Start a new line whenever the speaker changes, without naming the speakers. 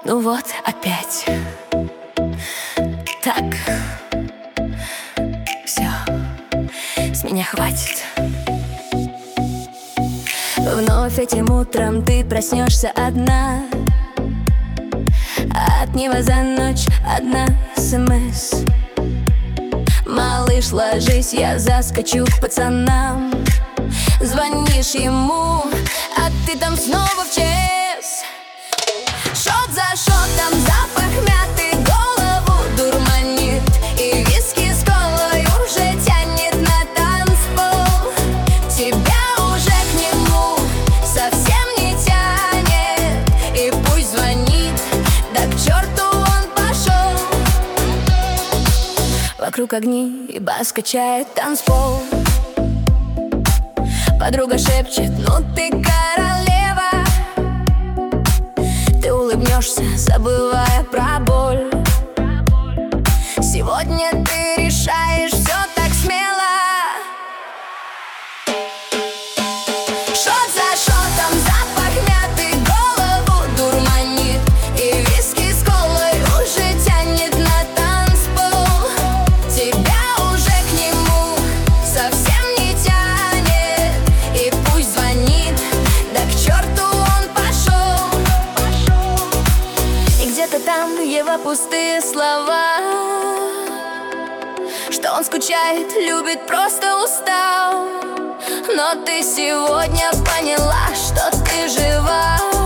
Ну вот опять. Так, все, с меня хватит. Вновь этим утром ты проснешься одна. От него за ночь одна СМС: малыш, ложись, я заскочу к пацанам. Звонишь ему, а ты там снова в ЧС. Шот за шотом, запах мяты голову дурманит, и виски с колой уже тянет на танцпол. Тебя уже к нему совсем не тянет, и пусть звонит, да к черту он пошел. Вокруг огни, и бас качает танцпол. Подруга шепчет: ну ты королева. Ты улыбнешься, забывая про боль. Сегодня ты решаешь все так смело. Шот за шотом, запах мяты голову дурманит, и виски с колой уже тянет на танцпол. Тебя уже к нему совсем не тянет, и пусть звонит, да к черту он пошел. И где-то там его пустые слова, что он скучает, любит, просто устал. Но ты сегодня поняла, что ты жива.